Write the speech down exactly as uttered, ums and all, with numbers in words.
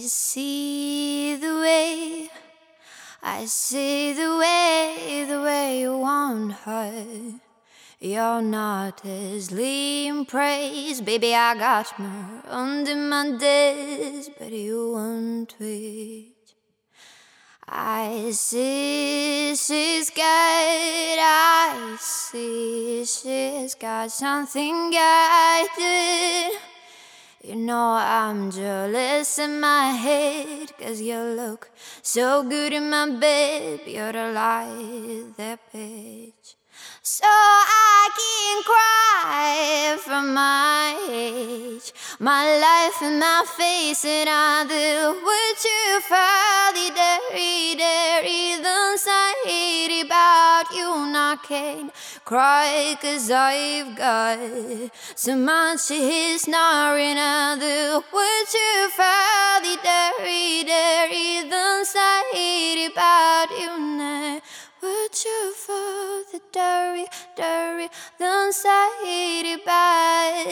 see the way, I see the way, the way you want her. You're not as lean praise, baby, I got more under my desk, but you won't twitch. I see she's got, I see she's got something I did. You know I'm jealous in my head, 'cause you look so good in my bed. You're the light, that bitch. So I can cry from my age, my life and my face, and I do what you finally dare, dare, anxiety about you, and I can't cry 'cause I've got so much history, and I do what you finally dare, dare, anxiety about you, and would you for the dirty, dirty, the anxiety by